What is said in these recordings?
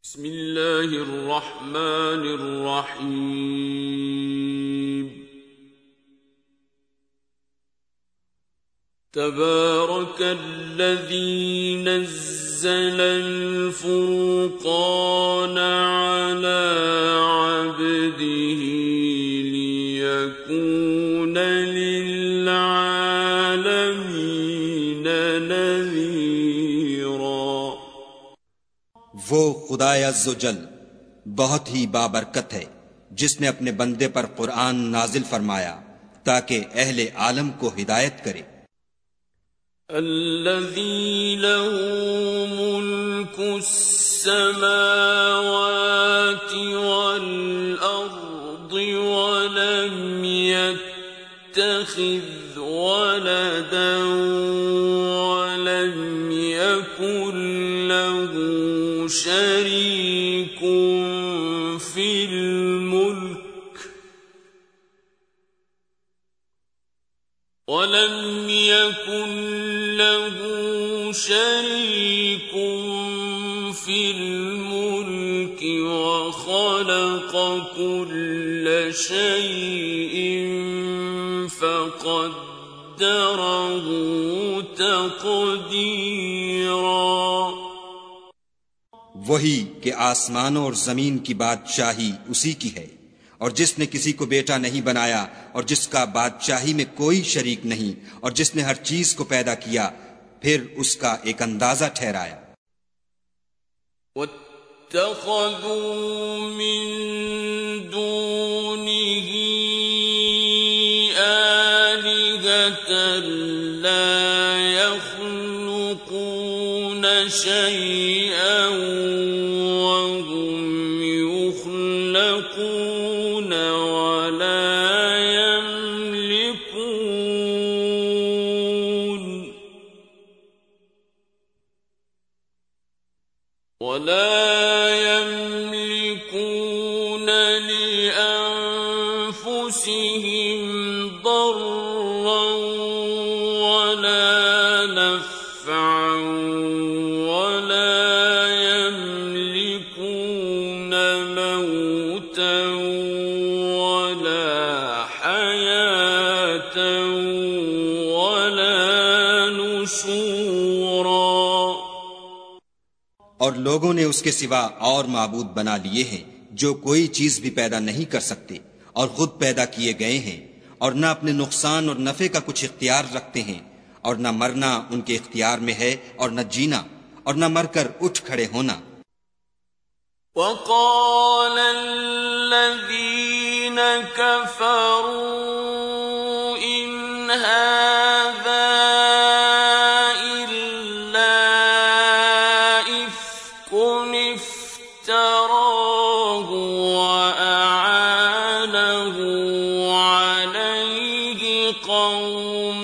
بسم اللہ الرحمن الرحیم تبارک الذی نزل الفرقان علی عبده لیکون للعالمین نذیرا۔ وہ خدائے عز و جل بہت ہی بابرکت ہے جس نے اپنے بندے پر قرآن نازل فرمایا تاکہ اہل عالم کو ہدایت کرے۔ الذی له ملک السماوات والارض ولم يتخذ ولدا ولم يكن له شريك في الملك ولم يكن له شريك في الملك وخلق كل شيء فقدره تقديرا۔ وہی کہ آسمانوں اور زمین کی بادشاہی اسی کی ہے، اور جس نے کسی کو بیٹا نہیں بنایا اور جس کا بادشاہی میں کوئی شریک نہیں، اور جس نے ہر چیز کو پیدا کیا پھر اس کا ایک اندازہ ٹھہرایا۔ وَاتَّخَذُوا مِن دُونِهِ آلِهَةً لَا يَخْلُقُونَ شَيْئًا وَهُمْ يُخْلَقُونَ ولا يملكون لأنفسهم ضرا ولا نفعا ولا يملكون موتا ولا حياة ولا نشورا۔ اور لوگوں نے اس کے سوا اور معبود بنا لیے ہیں جو کوئی چیز بھی پیدا نہیں کر سکتے اور خود پیدا کیے گئے ہیں، اور نہ اپنے نقصان اور نفع کا کچھ اختیار رکھتے ہیں، اور نہ مرنا ان کے اختیار میں ہے اور نہ جینا، اور نہ مر کر اٹھ کھڑے ہونا۔ وقال الذين كفروا إن هذا إلا إفك افتراه وأعانه عليه قوم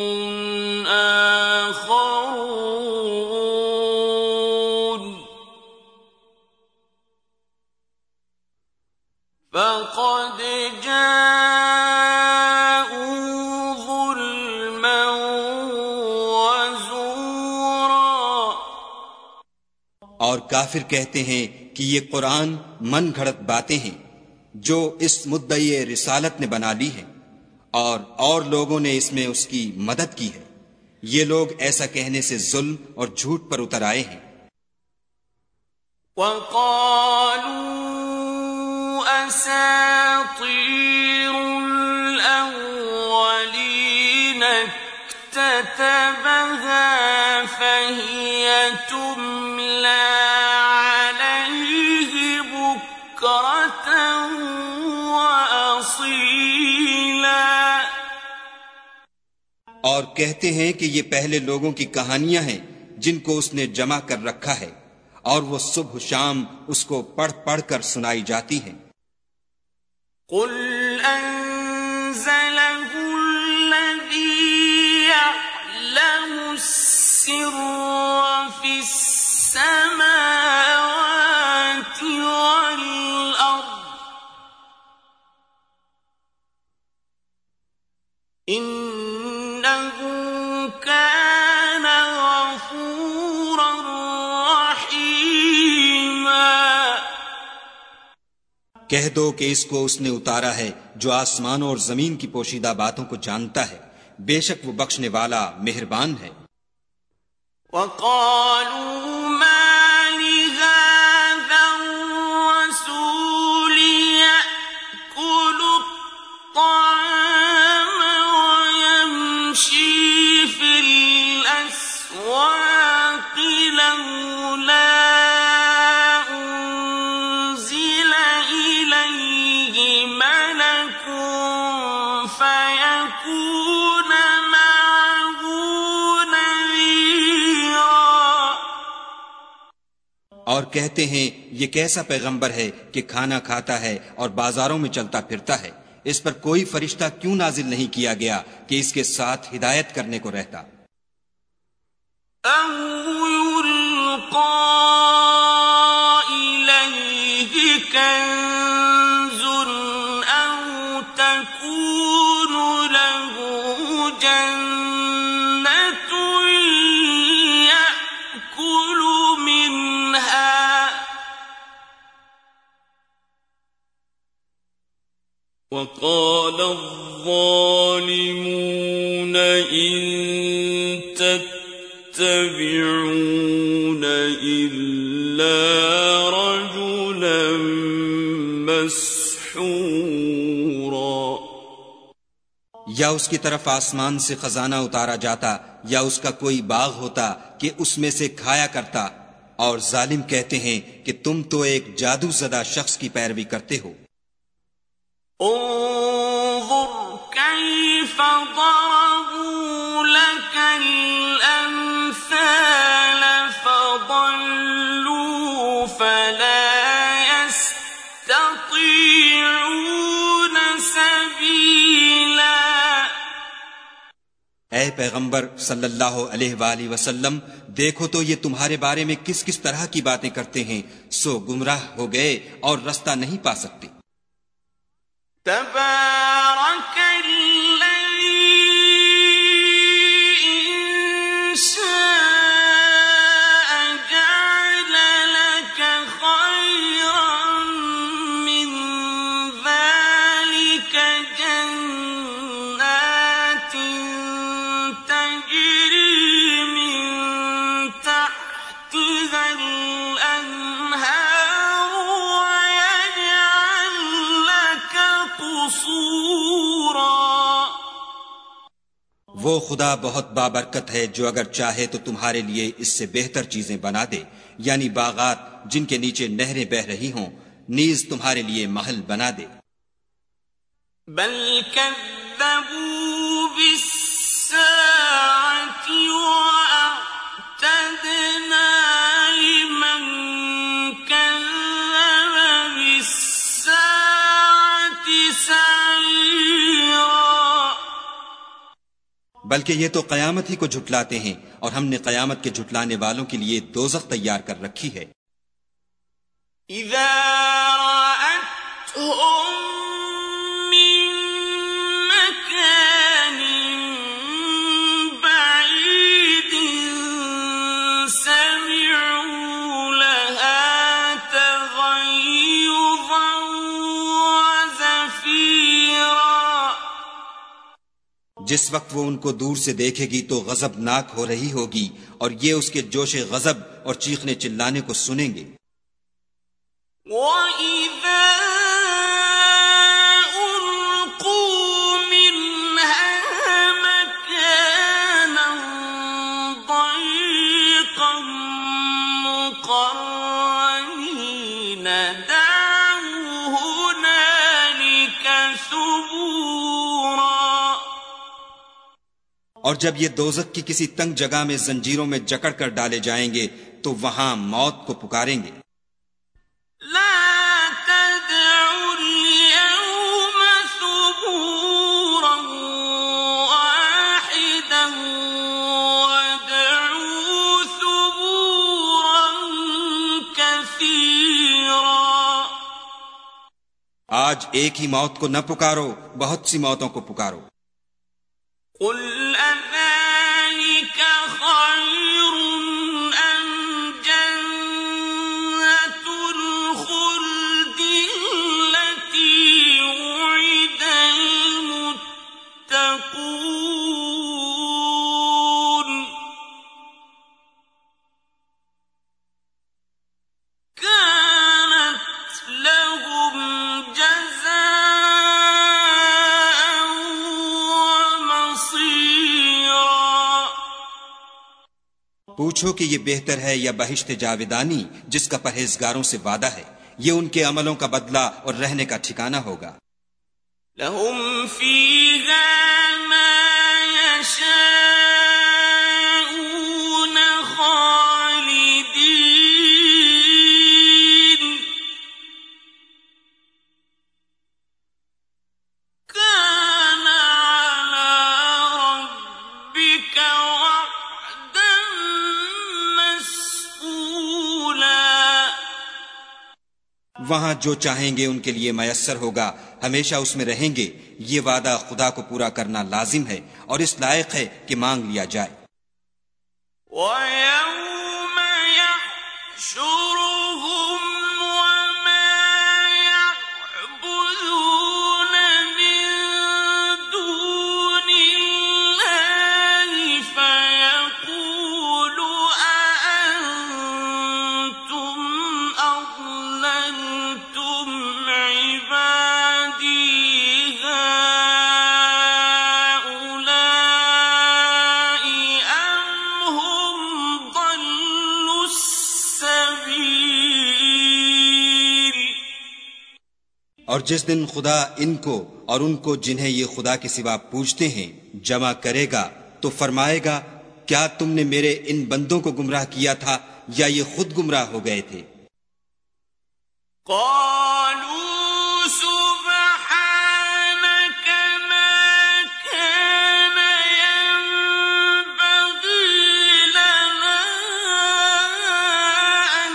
آخرون فقد جاءوا ظلما وزورا۔ اور کافر کہتے ہیں کہ یہ قرآن من گھڑت باتیں ہیں جو اس مدعی رسالت نے بنا لی ہیں، اور لوگوں نے اس میں اس کی مدد کی ہے۔ یہ لوگ ایسا کہنے سے ظلم اور جھوٹ پر اتر آئے ہیں۔ وقالوا أساطير الأولين اكتتبها فهي تملى عليه بكرة وأصيلا۔ اور کہتے ہیں کہ یہ پہلے لوگوں کی کہانیاں ہیں جن کو اس نے جمع کر رکھا ہے، اور وہ صبح شام اس کو پڑھ پڑھ کر سنائی جاتی ہیں۔ قل أنزله الذي يعلم السر في السماوات والأرض إنه كان غفورا رحيما۔ کہہ دو کہ اس کو اس نے اتارا ہے جو آسمان اور زمین کی پوشیدہ باتوں کو جانتا ہے، بے شک وہ بخشنے والا مہربان ہے۔ وَقَالُوا مَا لِهَذَا الرَّسُولِ يَأْكُلُ الطَّعَامَ وَيَمْشِي فِي الْأَسْوَاقِ لَوْلَا أُنزِلَ إِلَيْهِ مَلَكٌ فَيَكُونَ مَعَهُ نَذِيرًا۔ اور کہتے ہیں یہ کیسا پیغمبر ہے کہ کھانا کھاتا ہے اور بازاروں میں چلتا پھرتا ہے، اس پر کوئی فرشتہ کیوں نازل نہیں کیا گیا کہ اس کے ساتھ ہدایت کرنے کو رہتا؟ أَوْ يُلْقَىٰ إِلَيْهِ كَنزٌ أَوْ تَكُونُ لَهُ جَنَّةٌ يَأْكُلُ مِنْهَا وَقَالَ الظَّالِمُونَ إِن تَتَّبِعُونَ إِلَّا رَجُلًا مَسْحُورًا۔ یا اس کی طرف آسمان سے خزانہ اتارا جاتا یا اس کا کوئی باغ ہوتا کہ اس میں سے کھایا کرتا، اور ظالم کہتے ہیں کہ تم تو ایک جادو زدہ شخص کی پیروی کرتے ہو۔ انظر كيف ضربوا لك الأمثال فضلوا فلا يستطيعون سبيلا۔ اے پیغمبر صلی اللہ علیہ وآلہ وسلم، دیکھو تو یہ تمہارے بارے میں کس کس طرح کی باتیں کرتے ہیں، سو گمراہ ہو گئے اور رستہ نہیں پا سکتے۔ تبارك الذي إن شاء جعل لك خيرا من ذلك جنات تجري من تحتها الأنهار ويجعل لك قصورا۔ وہ خدا بہت بابرکت ہے جو اگر چاہے تو تمہارے لیے اس سے بہتر چیزیں بنا دے، یعنی باغات جن کے نیچے نہریں بہہ رہی ہوں، نیز تمہارے لیے محل بنا دے۔ بل كذبوا بالساعة وأعتدنا لمن كذب بالساعة سعيرا۔ بلکہ یہ تو قیامت ہی کو جھٹلاتے ہیں، اور ہم نے قیامت کے جھٹلانے والوں کے لیے دوزخ تیار کر رکھی ہے۔ إذا رأتهم من مكان بعيد سمعوا لها تغيظا وزفيرا۔ جس وقت وہ ان کو دور سے دیکھے گی تو غضبناک ہو رہی ہوگی، اور یہ اس کے جوش غضب اور چیخنے چلانے کو سنیں گے۔ وَإِذَا أُلْقُوا مِنْهَا مَكَانًا ضَيِّقًا مُقَرَّنِينَ دَعَوْا هُنَالِكَ ثُبُورًا۔ اور جب یہ دوزخ کی کسی تنگ جگہ میں زنجیروں میں جکڑ کر ڈالے جائیں گے تو وہاں موت کو پکاریں گے۔ لا تدعوا اليوم ثبورا واحدا وادعوا ثبورا كثيرا۔ آج ایک ہی موت کو نہ پکارو، بہت سی موتوں کو پکارو۔ قل أذلك خير أم جنة الخلد پوچھو کہ یہ بہتر ہے یا بہشت جاودانی جس کا پرہیزگاروں سے وعدہ ہے، یہ ان کے عملوں کا بدلہ اور رہنے کا ٹھکانہ ہوگا۔ لهم فيها ما يشاءون خالدين كان على ربك وعدا مسئولا۔ وہاں جو چاہیں گے ان کے لیے میسر ہوگا، ہمیشہ اس میں رہیں گے، یہ وعدہ خدا کو پورا کرنا لازم ہے اور اس لائق ہے کہ مانگ لیا جائے۔ وَيَوْمَ يَحْشُرُهُمْ وَمَا يَعْبُدُونَ مِن دُونِ اللَّهِ فَيَقُولُ أَأَنتُمْ أَضْلَلْتُمْ عِبَادِي هَؤُلَاءِ أَمْ هُمْ ضَلُّوا السَّبِيلَ۔ اور جس دن خدا ان کو اور ان کو جنہیں یہ خدا کے سوا پوجتے ہیں جمع کرے گا تو فرمائے گا، کیا تم نے میرے ان بندوں کو گمراہ کیا تھا یا یہ خود گمراہ ہو گئے تھے؟ قالوا سبحانك ما كان ينبغي لنا أن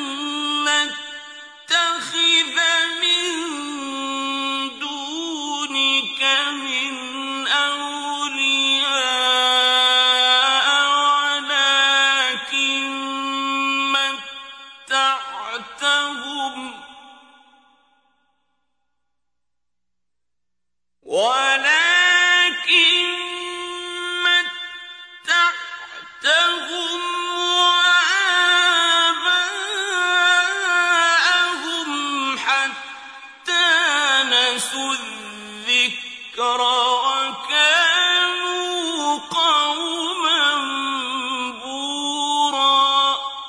نتخذ من دونك من أولياء ولكن متعتهم وآباءهم حتى نسوا الذكر وكانوا قوما بورا۔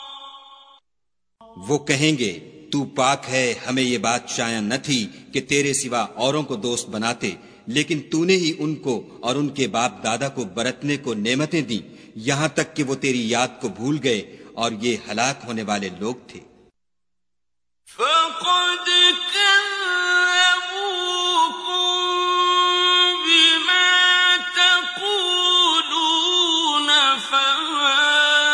وہ کہیں گے، تو پاک ہے، ہمیں یہ بات شایع نہ تھی کہ تیرے سوا اوروں کو دوست بناتے، لیکن تو نے ہی ان کو اور ان کے باپ دادا کو برتنے کو نعمتیں دیں، یہاں تک کہ وہ تیری یاد کو بھول گئے اور یہ ہلاک ہونے والے لوگ تھے۔ فقد كذبوكم بما تقولون فما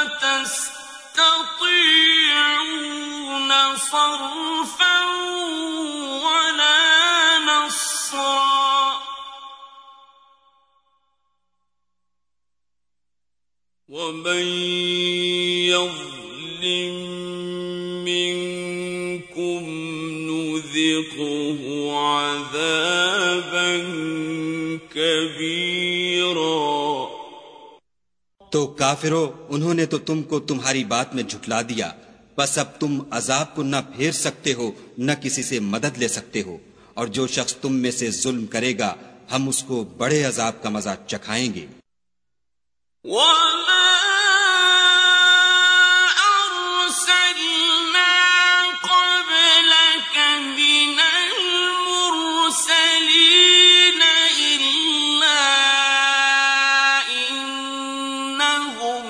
تستطيعون صرفا ولا نصرا۔ ومن يظلم منكم نذقه عذابا كبيرا۔ تو کافرو، انہوں نے تو تم کو تمہاری بات میں جھٹلا دیا، بس اب تم عذاب کو نہ پھیر سکتے ہو نہ کسی سے مدد لے سکتے ہو، اور جو شخص تم میں سے ظلم کرے گا ہم اس کو بڑے عذاب کا مزہ چکھائیں گے۔ وما أرسلنا قبلك من المرسلين إلا إنهم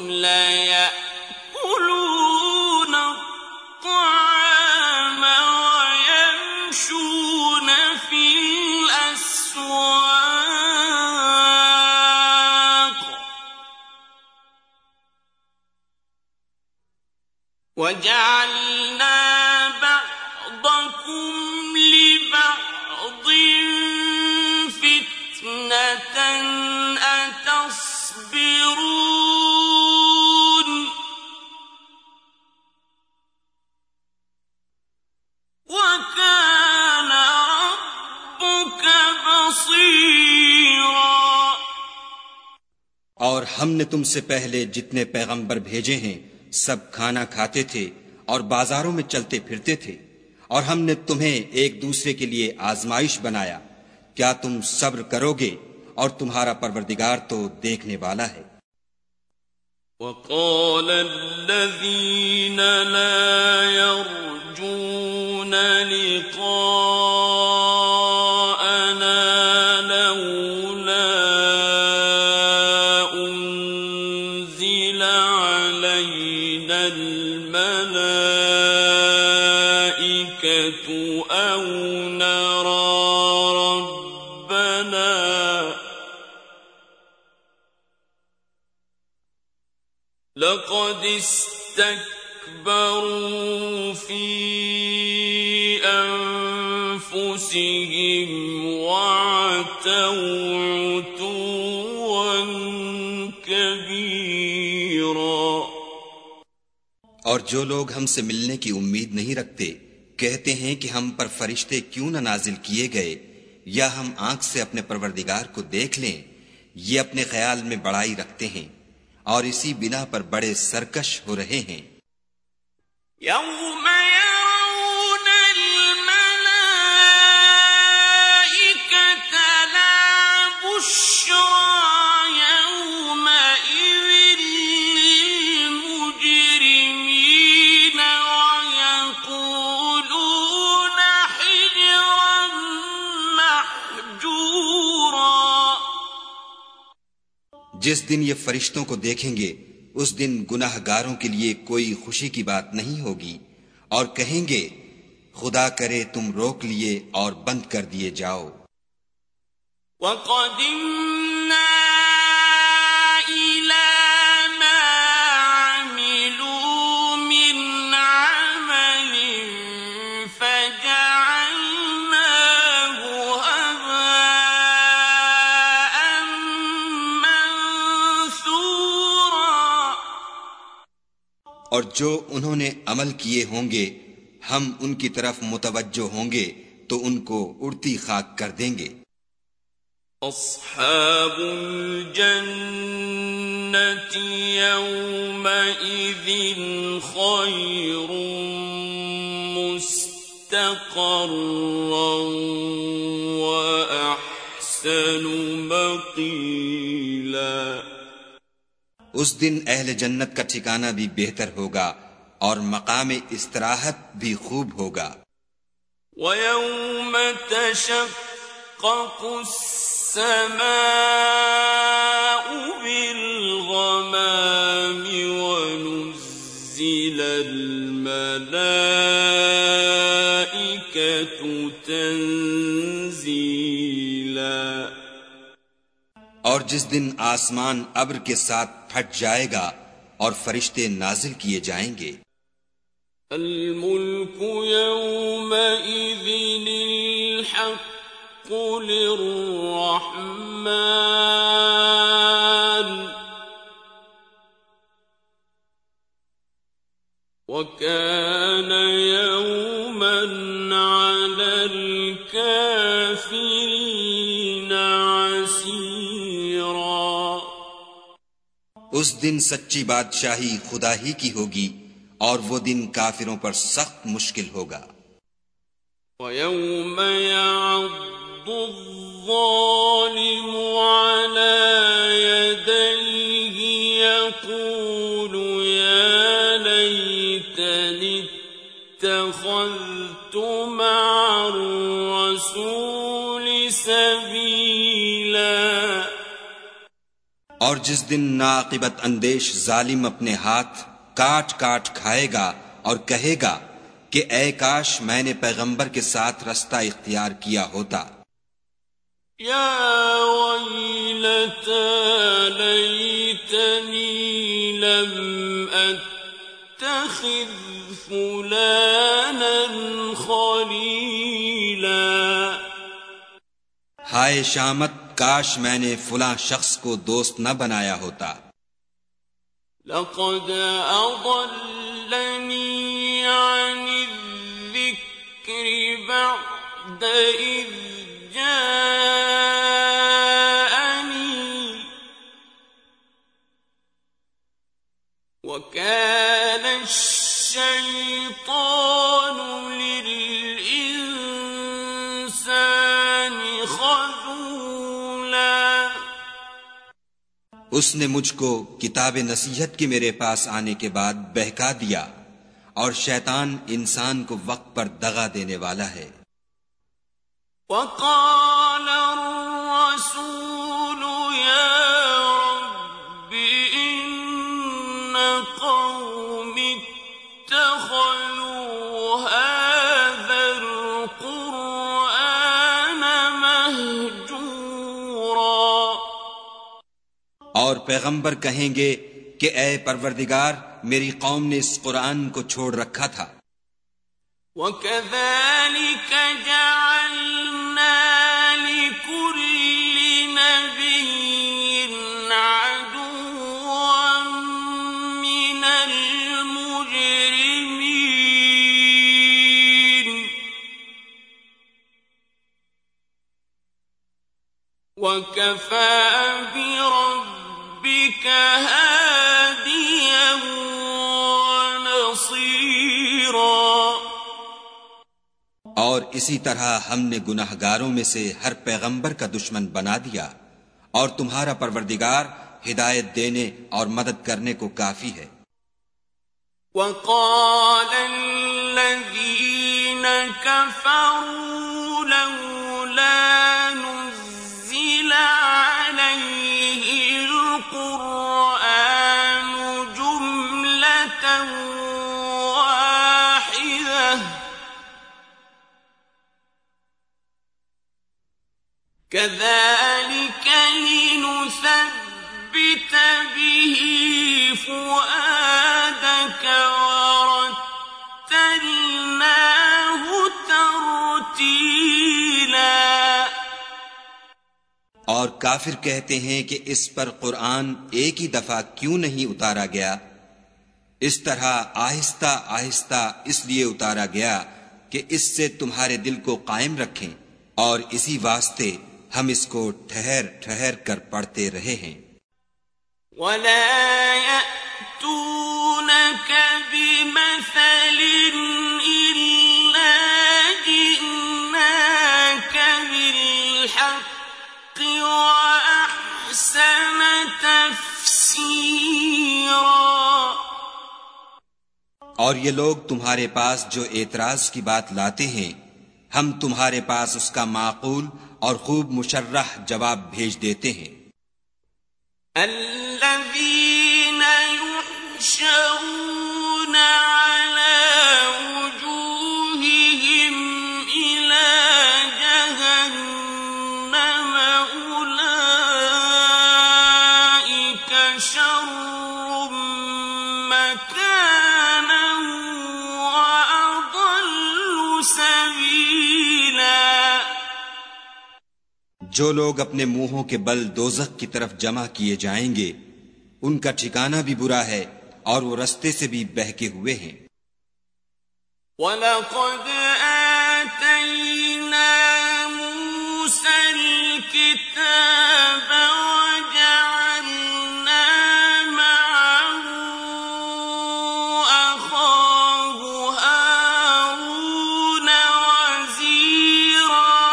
ليأكلون الطعام ويمشون في الأسواق وجعلنا بعضكم لبعض فتنة أتصبرون وكان ربك بصيرا۔ اور ہم نے تم سے پہلے جتنے پیغمبر بھیجے ہیں سب کھانا کھاتے تھے اور بازاروں میں چلتے پھرتے تھے، اور ہم نے تمہیں ایک دوسرے کے لیے آزمائش بنایا، کیا تم صبر کرو گے؟ اور تمہارا پروردگار تو دیکھنے والا ہے۔ وقال الذين لا يرجون لقاءنا لولا أنزل علينا الملائكة أو نرى ربنا لقد استكبروا في أنفسهم وعتوا عتوا كبيرا. اور جو لوگ ہم سے ملنے کی امید نہیں رکھتے کہتے ہیں کہ ہم پر فرشتے کیوں نہ نازل کیے گئے یا ہم آنکھ سے اپنے پروردگار کو دیکھ لیں. یہ اپنے خیال میں بڑائی رکھتے ہیں اور اسی بنا پر بڑے سرکش ہو رہے ہیں. يوم يرون الملائكة لا بشرى يومئذ للمجرمين ويقولون حجرا محجورا. جس دن یہ فرشتوں کو دیکھیں گے اس دن گناہ گاروں کے لیے کوئی خوشی کی بات نہیں ہوگی اور کہیں گے خدا کرے تم روک لیے اور بند کر دیے جاؤ. وَقَدِمْنَا إِلَى مَا عَمِلُوا مِنْ عَمَلٍ فَجَعَلْنَاهُ هَبَاءً مَنثُورًا. اور جو انہوں نے عمل کیے ہوں گے ہم ان کی طرف متوجہ ہوں گے تو ان کو اڑتی خاک کر دیں گے. أصحاب الجنة يومئذ خير مستقرا وأحسن مقيلا. اس دن اہل جنت کا ٹھکانہ بھی بہتر ہوگا اور مقام استراحت بھی خوب ہوگا. وَيَوْمَ تَشَقَّقُ السَّمَاءُ بِالْغَمَامِ وَنُزِّلَ الْمَلَائِكَةُ تَنزِيلًا. اور جس دن آسمان ابر کے ساتھ پھٹ جائے گا اور فرشتے نازل کیے جائیں گے. الملك يومئذ الحق للرحمن وكان يوما على الكافرين عسيرا. اس دن سچی بادشاہی خدا ہی کی ہوگی اور وہ دن کافروں پر سخت مشکل ہوگا. وَيَوْمَ يَعَضُّ الظَّالِمُ عَلَى يَدَيْهِ يَقُولُ يَا لَيْتَنِي اتَّخَذْتُ مَعَ الرَّسُولِ سَبِيلًا. اور جس دن ناعاقبت اندیش ظالم اپنے ہاتھ کاٹ کاٹ کھائے گا اور کہے گا کہ اے کاش میں نے پیغمبر کے ساتھ رستہ اختیار کیا ہوتا. یا ویلتی لیتنی لم اتخذ فلانا خلیلا. ہائے شامت کاش میں نے فلاں شخص کو دوست نہ بنایا ہوتا. لقد أضلني عن الذكر بعد إذ جاءني وكان الشيطان للإنسان خذولا. اس نے مجھ کو کتاب نصیحت کے میرے پاس آنے کے بعد بہکا دیا، اور شیطان انسان کو وقت پر دغا دینے والا ہے۔ وقال الرسول يا رب إن قومي اتخذوا هذا القرآن مهجورا۔ اور پیغمبر کہیں گے کہ اے پروردگار، میری قوم نے اس قرآن کو چھوڑ رکھا تھا۔ وَكَذَلِكَ جَعَلْنَا لِكُلِّ نَبِيٍّ عَدُوًّا مِّنَ الْمُجْرِمِينَ وَكَفَى بِرَبِّكَ هَادِيًا وَنَصِيرًا۔ اور اسی طرح ہم نے گناہگاروں میں سے ہر پیغمبر کا دشمن بنا دیا، اور تمہارا پروردگار ہدایت دینے اور مدد کرنے کو کافی ہے۔ وَقَالَ الَّذِينَ كَفَرُوا لَوْلَا نُزِّلَ عَلَيْهِ الْقُرْآنُ جُمْلَةً وَاحِدَةً كَذَلِكَ لِنُثَبِّتَ بِهِ فُؤَادَكَ وَرَتَّلْنَاهُ تَرْتِيلًا۔ اور کافر کہتے ہیں کہ اس پر قرآن ایک ہی دفعہ کیوں نہیں اتارا گیا؟ اس طرح آہستہ آہستہ اس لیے اتارا گیا کہ اس سے تمہارے دل کو قائم رکھیں، اور اسی واسطے ہم اس کو ٹھہر ٹھہر کر پڑھتے رہے ہیں۔ وَلَا يَأْتُونَكَ بِمَثَلٍ إِلَّا جِئْنَاكَ بِالْحَقِّ وَأَحْسَنَ تَفْسِيرًا۔ اور یہ لوگ تمہارے پاس جو اعتراض کی بات لاتے ہیں، ہم تمہارے پاس اس کا معقول اور خوب مشرح جواب بھیج دیتے ہیں۔ الذين يحشرون على وجوههم إلى جهنم أولئك شر مكانا وأضل سبيلا۔ جو لوگ اپنے منہوں کے بل دوزخ کی طرف جمع کیے جائیں گے، ان کا ٹھکانہ بھی برا ہے، اور وہ رستے سے بھی بہکے ہوئے ہیں۔ وَلَقَدْ آتَيْنَا مُوسَى الْكِتَابَ وَجَعَلْنَا مَعَهُ أَخَاهُ هَارُونَ وَزِيرًا۔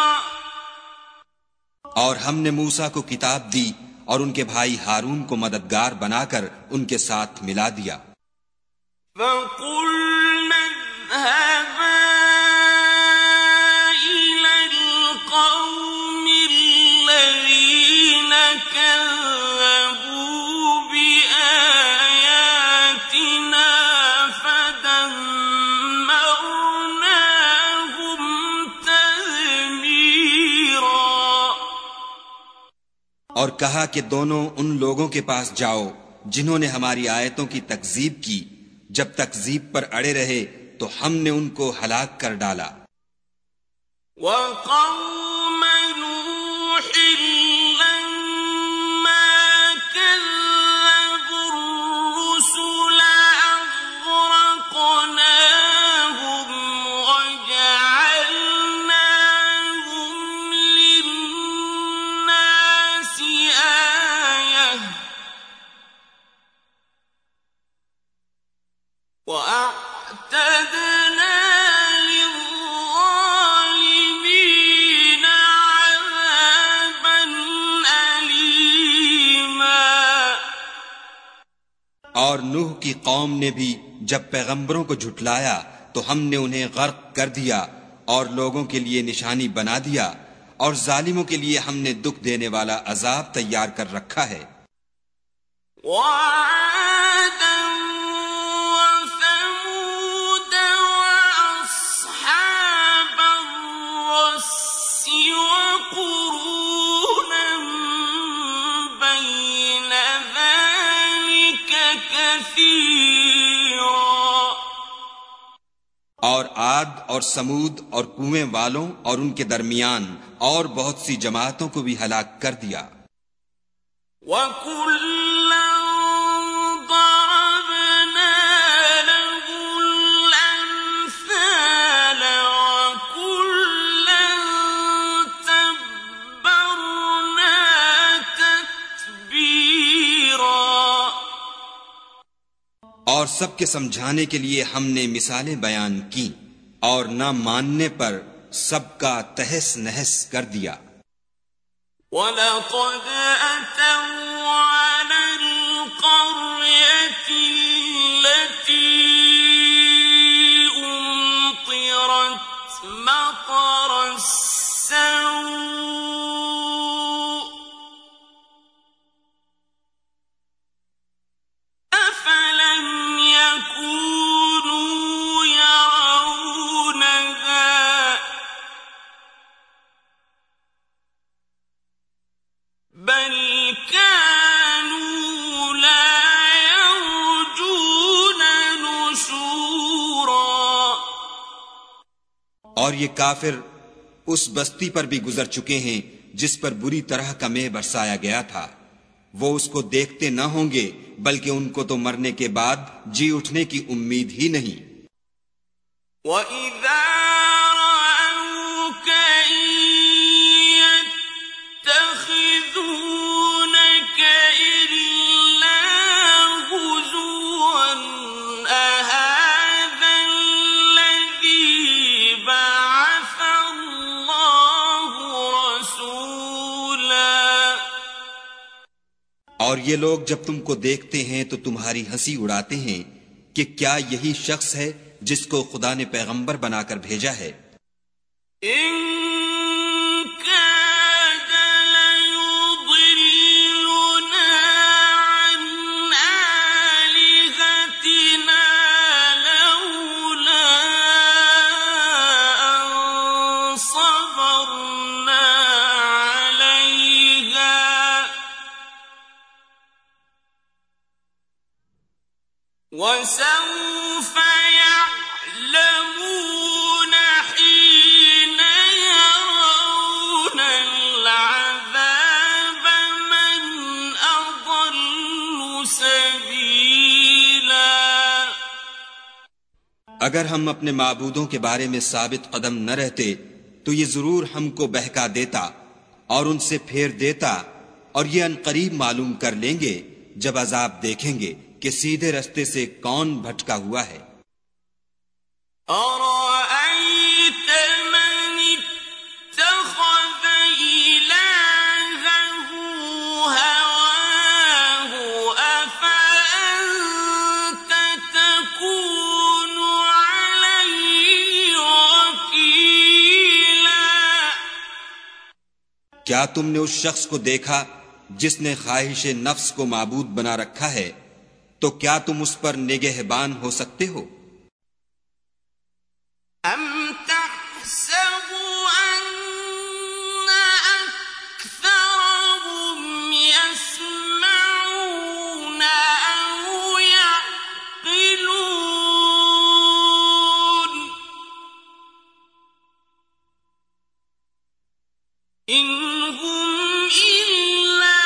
اور ہم نے موسیٰ کو کتاب دی اور ان کے بھائی ہارون کو مددگار بنا کر ان کے ساتھ ملا دیا۔ فَقُلْنَا اذْهَبَا إِلَى الْقَوْمِ الَّذِينَ كَذَّبُوا بِآيَاتِنَا فَدَمَّرْنَاهُمْ تَدْمِيرًا۔ اور کہا کہ دونوں ان لوگوں کے پاس جاؤ جنہوں نے ہماری آیتوں کی تکذیب کی، جب تکذیب پر اڑے رہے تو ہم نے ان کو ہلاک کر ڈالا۔ وَقَوْمَ نُوحٍ لَمَّا كَذَّبُوا الرُّسُلَ أَغْرَقْنَاهُمْ وَجَعَلْنَاهُمْ لِلنَّاسِ آيَةً وَأَعْتَدْنَا لِلظَّالِمِينَ کی قوم نے بھی جب پیغمبروں کو جھٹلایا تو ہم نے انہیں غرق کر دیا اور لوگوں کے لیے نشانی بنا دیا، اور ظالموں کے لیے ہم نے دکھ دینے والا عذاب تیار کر رکھا ہے۔ وعادا وثمود وأصحاب الرس وقرونا بين ذلك كثيرا، اور عاد اور سمود اور کنویں والوں اور ان کے درمیان اور بہت سی جماعتوں کو بھی ہلاک کر دیا۔ وَكُلًّا ضَرَبْنَا لَهُ الْأَمْثَالَ وَكُلًّا تَبَّرْنَا تَتْبِيرًا، اور سب کے سمجھانے کے لیے ہم نے مثالیں بیان کی، اور نہ ماننے پر سب کا تہس نہس کر دیا۔ وَلَقَدْ أَتَوْا عَلَى الْقَرْيَةِ الَّتِي أُمْطِرَتْ مَطَرَ السَّوْءِ أَفَلَمْ يَكُونُوا يَرَوْنَهَا بَلْ كَانُوا لَا يَرْجُونَ نُشُورًا۔ اور یہ کافر اس بستی پر بھی گزر چکے ہیں جس پر بری طرح کا مے برسایا گیا تھا، وہ اس کو دیکھتے نہ ہوں گے بلکہ ان کو تو مرنے کے بعد جی اٹھنے کی امید ہی نہیں۔ وَإِذَا رَأَوْكَ إِن يَتَّخِذُونَكَ إِلَّا هُزُوًا أَهَٰذَا الَّذِي بَعَثَ اللَّهُ رَسُولًا۔ اور یہ لوگ جب تم کو دیکھتے ہیں تو تمہاری ہنسی اڑاتے ہیں کہ کیا یہی شخص ہے جس کو خدا نے پیغمبر بنا کر بھیجا ہے؟ إِن كَادَ لَيُضِلُّنَا عَنْ آلِهَتِنَا لَوْلَا أَن صَبَرْنَا عَلَيْهَا وَسَوْفَ يَعْلَمُونَ حِينَ يَرَوْنَ الْعَذَابَ مَنْ أَضَلُّ سَبِيلًا۔ اگر ہم اپنے معبودوں کے بارے میں ثابت قدم نہ رہتے تو یہ ضرور ہم کو بہکا دیتا اور ان سے پھیر دیتا، اور یہ عنقریب معلوم کر لیں گے جب عذاب دیکھیں گے کہ سیدھے رستے سے کون بھٹکا ہوا ہے۔ أَرَأَيْتَ مَنِ اتَّخَذَ إِلَٰهَهُ هَوَاهُ أَفَأَنتَ تَكُونُ عَلَيْهِ وَكِيلًا۔ کیا تم نے اس شخص کو دیکھا جس نے خواہش نفس کو معبود بنا رکھا ہے، تو کیا تم اس پر نگہبان ہو سکتے ہو؟ أَمْ تَحْسَبُ أَنَّ أَكْثَرَهُمْ يَسْمَعُونَ أَوْ يَعْقِلُونَ إِنْ هُمْ إِلَّا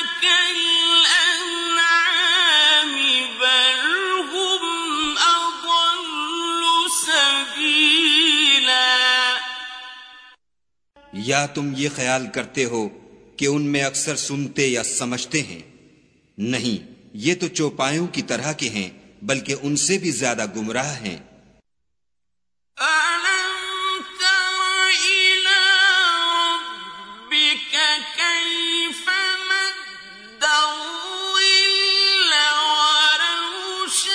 كَالْأَنْعَامِ بَلْ هُمْ أَضَلُّ سَبِيلًا۔ یا تم یہ خیال کرتے ہو کہ ان میں اکثر سنتے یا سمجھتے ہیں؟ نہیں، یہ تو چوپایوں کی طرح کے ہیں، بلکہ ان سے بھی زیادہ گمراہ ہیں۔ أَلَمْ تَرَ إِلَىٰ رَبِّكَ كَيْفَ مَدَّ الظِّلَّ وَلَوْ شَاءَ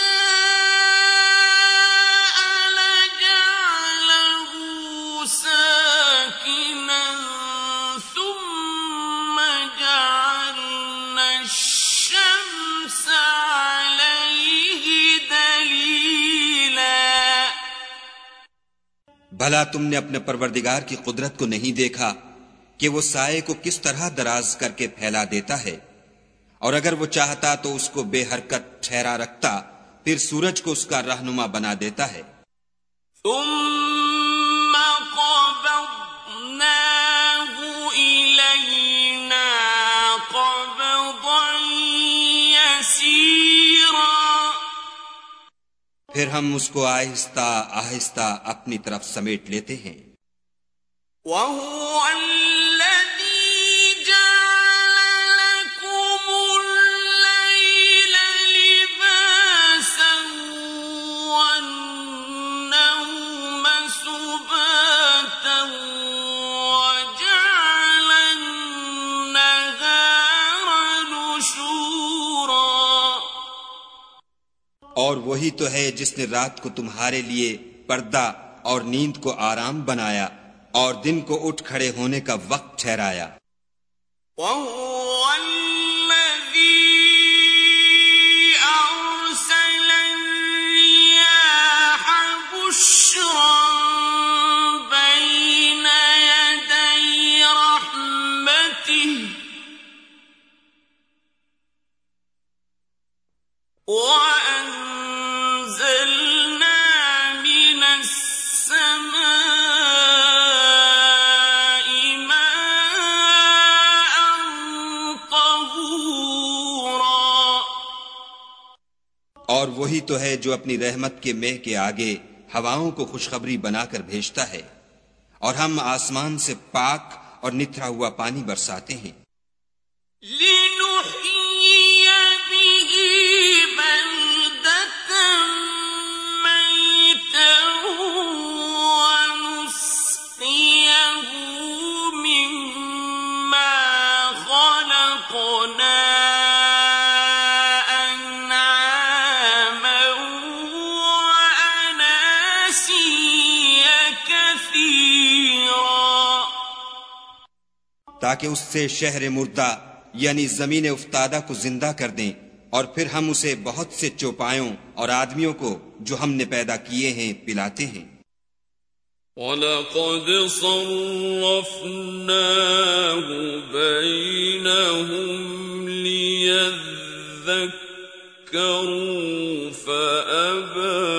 بھلا تم نے اپنے پروردگار کی قدرت کو نہیں دیکھا کہ وہ سائے کو کس طرح دراز کر کے پھیلا دیتا ہے، اور اگر وہ چاہتا تو اس کو بے حرکت ٹھہرا رکھتا، پھر سورج کو اس کا رہنما بنا دیتا ہے۔ ثم قبضناه إلينا قبضا يسيرا، پھر ہم اس کو آہستہ آہستہ اپنی طرف سمیٹ لیتے ہیں۔ وهو الذي جعل لكم الليل لباسا والنوم سباتا وجعل النهار نشورا، اور وہی تو ہے جس نے رات کو تمہارے لیے پردہ اور نیند کو آرام بنایا اور دن کو اٹھ کھڑے ہونے کا وقت ٹھہرایا۔ وَهُوَ الَّذِي أَرْسَلَ الرِّيَاحَ بُشْرًا بَيْنَ يَدَيْ رَحْمَتِهِ وَأَنزَلْنَا مِنَ السَّمَاءِ مَاءً طَهُورًا، اور وہی تو ہے جو اپنی رحمت کے مہ کے آگے ہواؤں کو خوشخبری بنا کر بھیجتا ہے، اور ہم آسمان سے پاک اور نتھرا ہوا پانی برساتے ہیں۔ لِنُحْيِيَ بِهِ بَلْدَةً مَّيْتًا وَنُسْقِيَهُ مِمَّا خَلَقْنَا أَنْعَامًا وَأَنَاسِيَّ كَثِيرًا، تاکہ اس سے شہر مردہ یعنی زمین افتادہ کو زندہ کر دیں، اور پھر ہم اسے بہت سے چوپایوں اور آدمیوں کو جو ہم نے پیدا کیے ہیں پلاتے ہیں۔ وَلَقَدْ صَرَّفْنَاهُ بَيْنَهُمْ لِيَذَّكَّرُوا فَأَبَى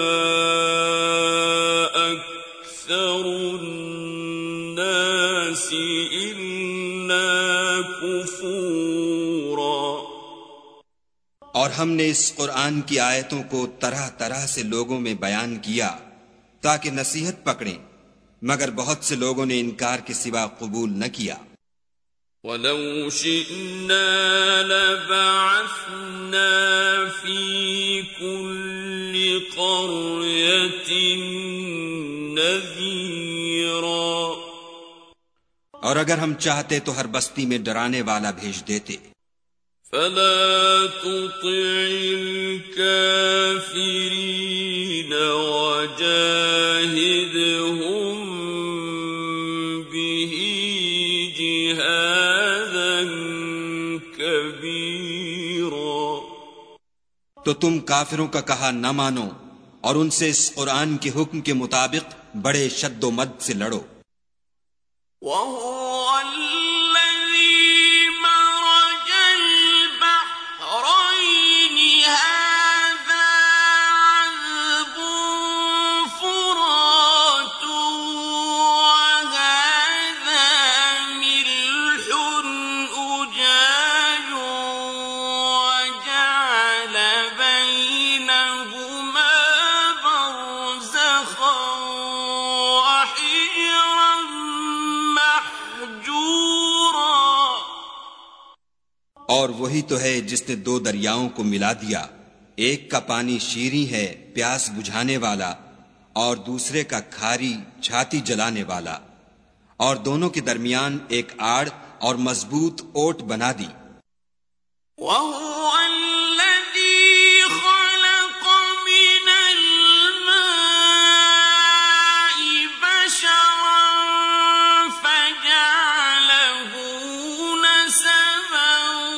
أَكْثَرُ النَّاسِ إِلَّا كُفُورًا، اور ہم نے اس قرآن کی آیتوں کو طرح طرح سے لوگوں میں بیان کیا تاکہ نصیحت پکڑیں، مگر بہت سے لوگوں نے انکار کے سوا قبول نہ کیا۔ وَلَوْ شِئْنَا لَبَعَثْنَا فِي كُلِّ قَرْيَةٍ نَذِيرًا، اور اگر ہم چاہتے تو ہر بستی میں ڈرانے والا بھیج دیتے۔ فَلَا تُطِعِ الْكَافِرِينَ وَجَاهِدْهُمْ بِهِ جِهَادًا كَبِيرًا، تو تم کافروں کا کہا نہ مانو اور ان سے اس قرآن کے حکم کے مطابق بڑے شد و مد سے لڑو۔ وَهُوَ الَّذِي مَرَجَ الْبَحْرَيْنِ هَٰذَا عَذْبٌ فُرَاتٌ وَهَٰذَا مِلْحٌ أُجَاجٌ وَجَعَلَ بَيْنَهُمَا بَرْزَخًا وَحِجْرًا محجورا، اور وہی تو ہے جس نے دو دریاؤں کو ملا دیا، ایک کا پانی شیریں ہے پیاس بجھانے والا، اور دوسرے کا کھاری چھاتی جلانے والا، اور دونوں کے درمیان ایک آڑ اور مضبوط اوٹ بنا دی۔ وَهُوَ الَّذِي خَلَقَ مِنَ الْمَاءِ بَشَرًا فَجَعَلَهُ نَسَبًا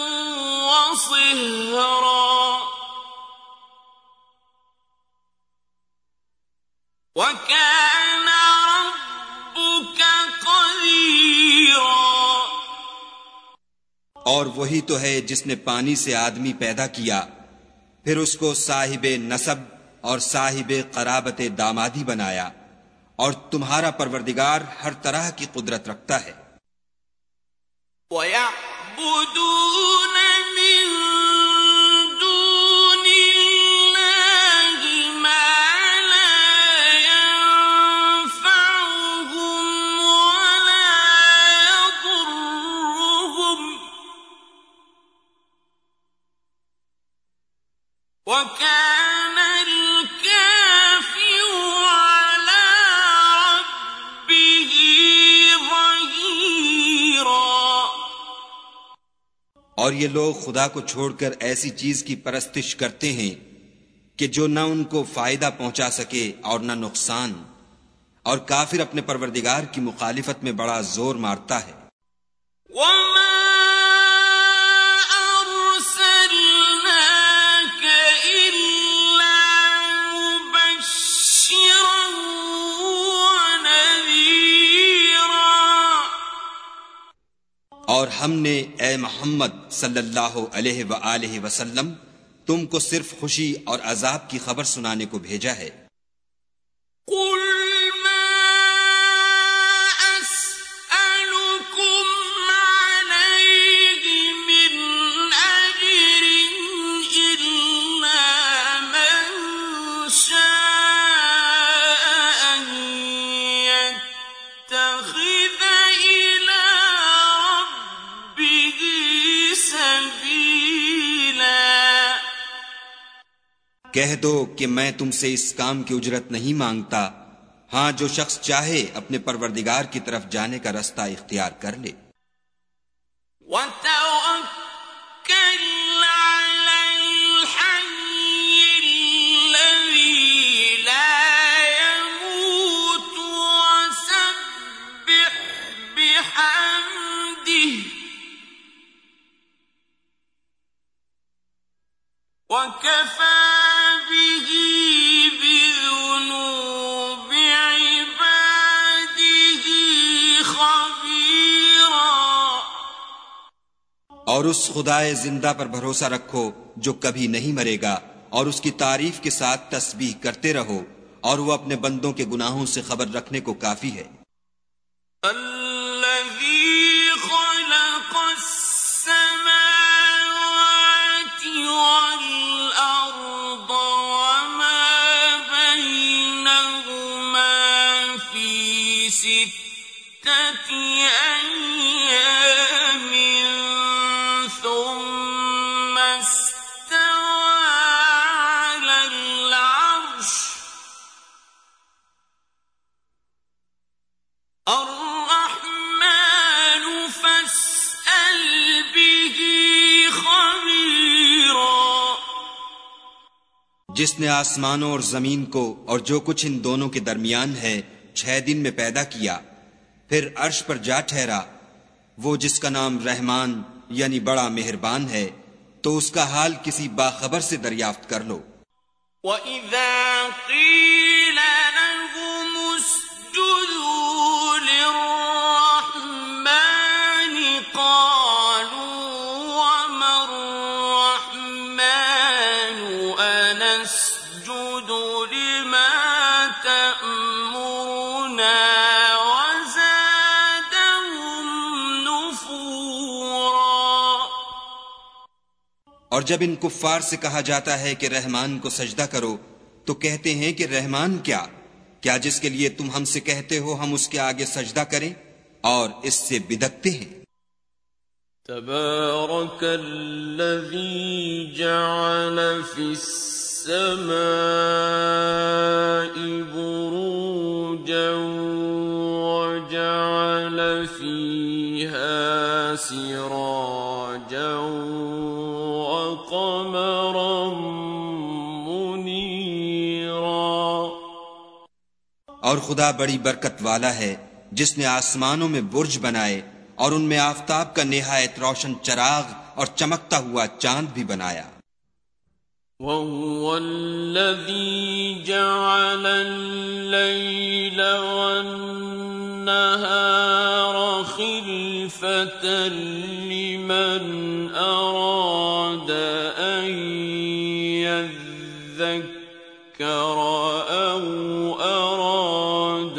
وَصِهْرًا، وَكَانَ رَبُّكَ اور وہی تو ہے جس نے پانی سے آدمی پیدا کیا، پھر اس کو صاحب نسب اور صاحب قرابت دامادی بنایا، اور تمہارا پروردگار ہر طرح کی قدرت رکھتا ہے۔ وَيَعْبُدُونَ مِن دُونِ اللَّهِ مَا لَا يَنفَعُهُمْ وَلَا يَضُرُّهُمْ، وَكَانَ الْكَافِرُ عَلَى رَبِّهِ ظَهِيرًا۔ اور یہ لوگ خدا کو چھوڑ کر ایسی چیز کی پرستش کرتے ہیں کہ جو نہ ان کو فائدہ پہنچا سکے اور نہ نقصان، اور کافر اپنے پروردگار کی مخالفت میں بڑا زور مارتا ہے۔ وَمَا أَرْسَلْنَاكَ إِلَّا مُبَشِّرًا وَنَذِيرًا۔ اور ہم نے اے محمد صلی اللہ علیہ وآلہ وسلم تم کو صرف خوشی اور عذاب کی خبر سنانے کو بھیجا ہے۔ قُلْ مَا أَسْأَلُكُمْ عَلَيْهِ مِنْ أَجْرٍ إِلَّا مَنْ شَاءَ أَنْ يَتَّخِذَ إِلَى رَبِّهِ سَبِيلًا۔ کہہ دو کہ میں تم سے اس کام کی اجرت نہیں مانگتا، ہاں جو شخص چاہے اپنے پروردگار کی طرف جانے کا رستہ اختیار کر لے۔ وَتَوَكَّلْ عَلَى الْحَيِّ الَّذِي لَا يَمُوتُ وَسَبِّحْ بِحَمْدِهِ وَكَفَى بِهِ بِذُنُوبِ عِبَادِهِ خَبِيرًا۔ اور اس خدائے زندہ پر بھروسہ رکھو جو کبھی نہیں مرے گا، اور اس کی تعریف کے ساتھ تسبیح کرتے رہو، اور وہ اپنے بندوں کے گناہوں سے خبر رکھنے کو کافی ہے۔ الَّذِي خَلَقَ السَّمَاوَاتِ وَالْأَرْضَ وَمَا بَيْنَهُمَا فِي سِتَّةِ أَيَّامٍ ثُمَّ اسْتَوَىٰ عَلَى الْعَرْشِ الرَّحْمَٰنُ فَاسْأَلْ بِهِ خَبِيرًا۔ جس نے آسمانوں اور زمین کو اور جو کچھ ان دونوں کے درمیان ہے 6 دن میں پیدا کیا، پھر عرش پر جا ٹھہرا، وہ جس کا نام رحمان یعنی بڑا مہربان ہے، تو اس کا حال کسی باخبر سے دریافت کر لو۔ وَإِذَا قِيلَ لَهُمُ اسْجُدُوا لِلرَّحْمَٰنِ قَالُوا وَمَا الرَّحْمَٰنُ أَنَسْجُدُ لِمَا تَأْمُرُنَا وَزَادَهُمْ نُفُورًا۔ اور جب ان کفار سے کہا جاتا ہے کہ رحمان کو سجدہ کرو تو کہتے ہیں کہ رحمان کیا جس کے لیے تم ہم سے کہتے ہو ہم اس کے آگے سجدہ کریں، اور اس سے بدکتے ہیں۔ تبارك الذي جعل في السماء بروجا وجعل فيها سراجا وقمرا منيرا۔ اور خدا بڑی برکت والا ہے جس نے آسمانوں میں برج بنائے اور ان میں آفتاب کا نہایت روشن چراغ اور چمکتا ہوا چاند بھی بنایا۔ وَهُوَ الَّذِي جَعَلَ اللَّيْلَ وَالنَّهَارَ خلفة لمن أراد أن يذكر أو أراد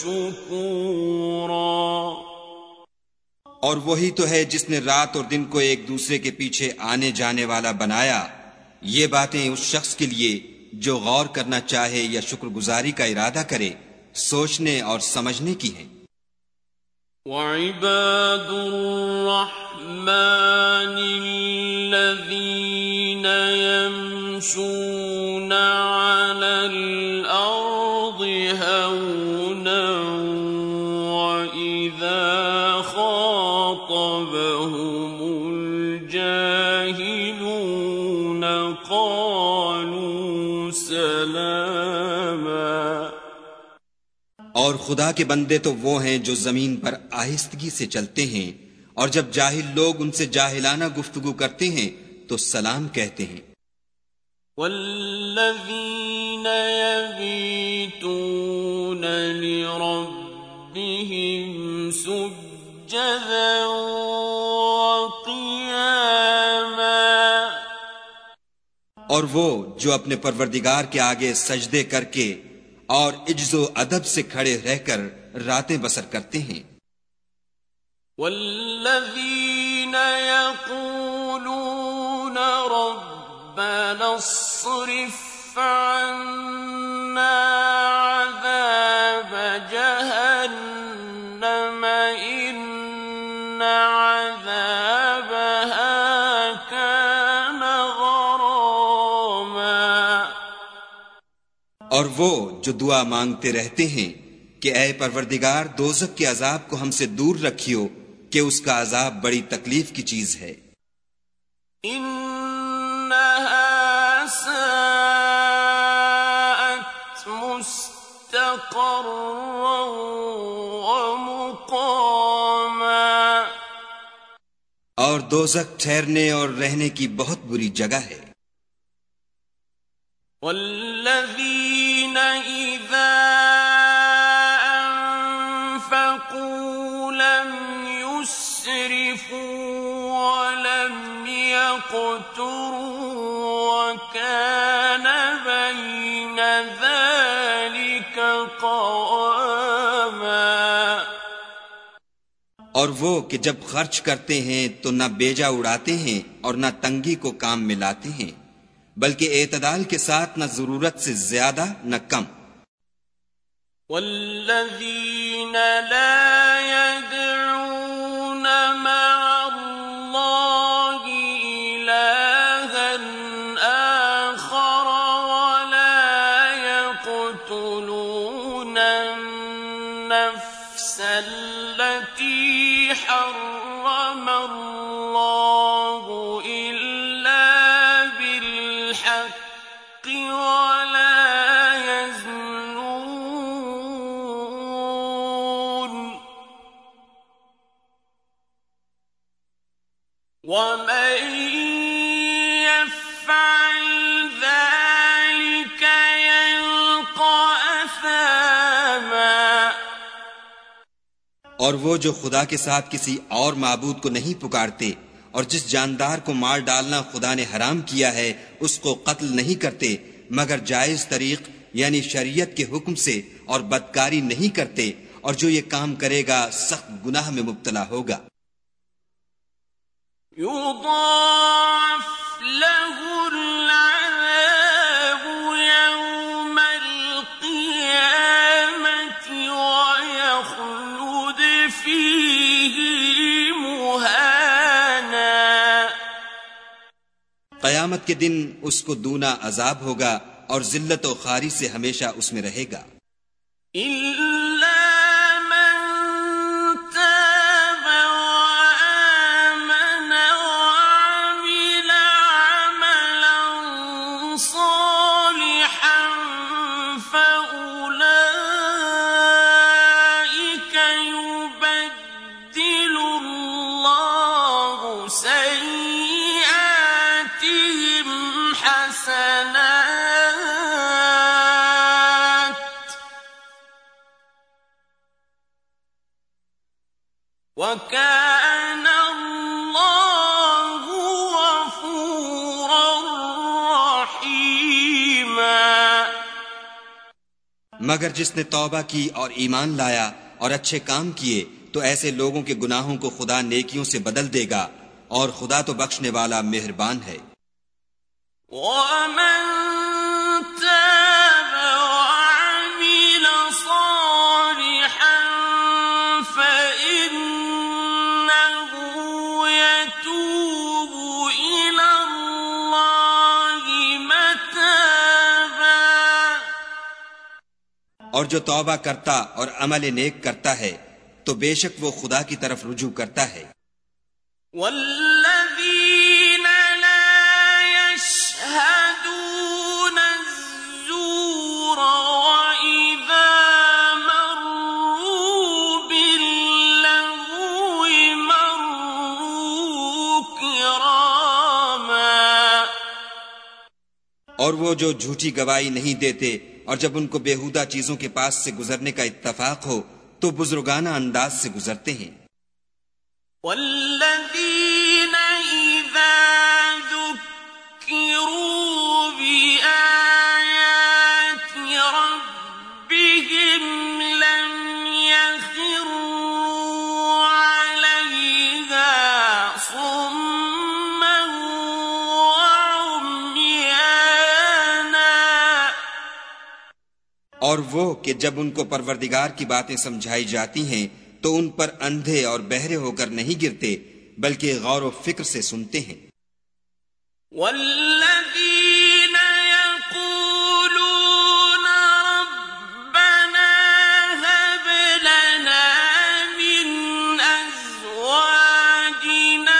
شكورا. اور وہی تو ہے جس نے رات اور دن کو ایک دوسرے کے پیچھے آنے جانے والا بنایا. یہ باتیں اس شخص کے لیے جو غور کرنا چاہے یا شکر گزاری کا ارادہ کرے سوچنے اور سمجھنے کی ہیں. وعباد الرحمن الذين يمشون على الأرض هونا وإذا خاطبهم الجاهلون قالوا سلاما. اور خدا کے بندے تو وہ ہیں جو زمین پر آہستگی سے چلتے ہیں اور جب جاہل لوگ ان سے جاہلانہ گفتگو کرتے ہیں تو سلام کہتے ہیں. والذین یبیتون لربهم سجدا وقیاما. اور وہ جو اپنے پروردگار کے آگے سجدے کر کے اور عجز و ادب سے کھڑے رہ کر راتیں بسر کرتے ہیں. والذین یقولون ربنا اصرف عنا عذاب جہنم ان عذابها كان غراما. اور وہ جو دعا مانگتے رہتے ہیں کہ اے پروردگار دوزخ کے عذاب کو ہم سے دور رکھیو کہ اس کا عذاب بڑی تکلیف کی چیز ہے. انہا ساءت مستقرا ومقاما. اور دوزخ ٹھہرنے اور رہنے کی بہت بری جگہ ہے. والذین اذا انفقوا لم يسرفوا ولم يقتروا وكان بين ذلك قواما. اور وہ کہ جب خرچ کرتے ہیں تو نہ بیجا اڑاتے ہیں اور نہ تنگی کو کام میں لاتے ہیں بلکہ اعتدال کے ساتھ نہ ضرورت سے زیادہ نہ کم. والذین لا يدعون مع اللہ الہا آخر ولا يقتلون النفس التي حرم اللہ إلا بالحق ولا يزنون ومن يفعل ذلك يلقى أثاما. اور وہ جو خدا کے ساتھ کسی اور معبود کو نہیں پکارتے اور جس جاندار کو مار ڈالنا خدا نے حرام کیا ہے اس کو قتل نہیں کرتے مگر جائز طریق یعنی شریعت کے حکم سے اور بدکاری نہیں کرتے اور جو یہ کام کرے گا سخت گناہ میں مبتلا ہوگا. يضاعف له العذاب يوم القيامة ويخلد فيه مهانا. قیامت کے دن اس کو دونا عذاب ہوگا اور ذلت و خواری سے ہمیشہ اس میں رہے گا. وَكَانَ اللَّهُ غَفُورًا رَّحِيمًا۔ مگر جس نے توبہ کی اور ایمان لایا اور اچھے کام کیے تو ایسے لوگوں کے گناہوں کو خدا نیکیوں سے بدل دے گا، اور خدا تو بخشنے والا مہربان ہے۔ وَمَن تَابَ وَعَمِلَ صَالِحًا فَإِنَّهُ يَتُوبُ إِلَى اللَّهِ مَتَابًا۔ اور جو توبہ کرتا اور عمل نیک کرتا ہے تو بے شک وہ خدا کی طرف رجوع کرتا ہے۔ وَالَّذِينَ لَا يَشْهَدُونَ الزُّورَ وَإِذَا مَرُّوا بِاللَّغْوِ مَرُّوا كِرَامًا۔ اور وہ جو جھوٹی گواہی نہیں دیتے اور جب ان کو بیہودہ چیزوں کے پاس سے گزرنے کا اتفاق ہو تو بزرگانہ انداز سے گزرتے ہیں۔ وَالَّذِينَ إِذَا ذُكِّرُوا بِآيَاتِ رَبِّهِمْ لَمْ يَخِرُّوا عَلَيْهَا صُمًّا وَعُمْيَانًا۔ اور وہ کہ جب ان کو پروردگار کی باتیں سمجھائی جاتی ہیں تو ان پر اندھے اور بہرے ہو کر نہیں گرتے بلکہ غور و فکر سے سنتے ہیں۔ وَالَّذِينَ يَقُولُونَ رَبَّنَا هَبْ لَنَا مِنْ أَزْوَاجِنَا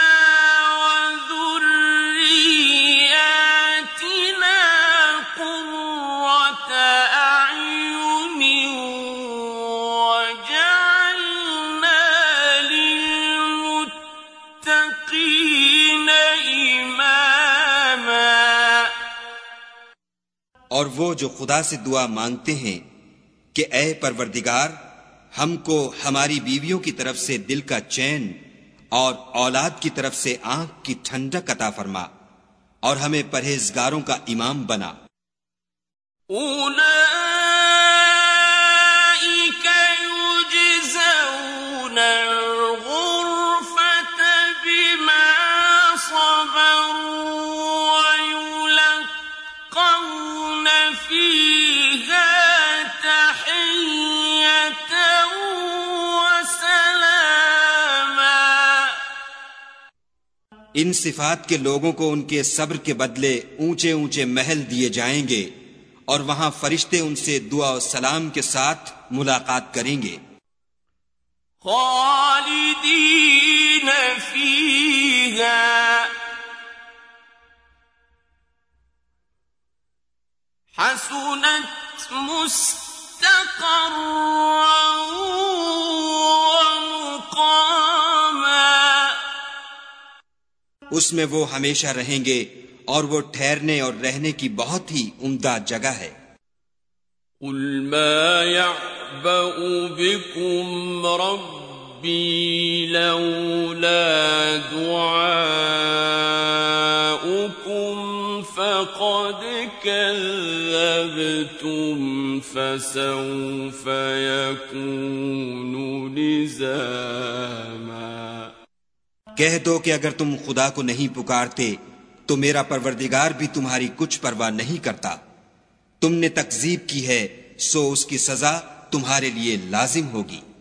وَذُرِّيَّاتِنَا قُرَّةَ أَعْيُنٍ وَاجْعَلْنَا لِلْمُتَّقِينَ إِمَامًا۔ اور وہ جو خدا سے دعا مانگتے ہیں کہ اے پروردگار ہم کو ہماری بیویوں کی طرف سے دل کا چین اور اولاد کی طرف سے آنکھ کی ٹھنڈک عطا فرما اور ہمیں پرہیزگاروں کا امام بنا۔ أُولَئِكَ يُجْزَوْنَ الْغُرْفَةَ بِمَا صَبَرُوا وَيُلَقَّوْنَ فِيهَا تَحِيَّةً وَسَلَامًا۔ ان صفات کے لوگوں کو ان کے صبر کے بدلے اونچے اونچے محل دیے جائیں گے اور وہاں فرشتے ان سے دعا و سلام کے ساتھ ملاقات کریں گے۔ خالدین فیہا حسنت مستقرا ومقاما۔ اس میں وہ ہمیشہ رہیں گے اور وہ ٹھہرنے اور رہنے کی بہت ہی عمدہ جگہ ہے۔ قل ما يعبأ بكم ربي لولا دعاؤكم فقد كذبتم فسوف يكون لزاما۔ کہہ دو کہ اگر تم خدا کو نہیں پکارتے تو میرا پروردگار بھی تمہاری کچھ پرواہ نہیں کرتا۔ تم نے تکذیب کی ہے سو اس کی سزا تمہارے لیے لازم ہوگی۔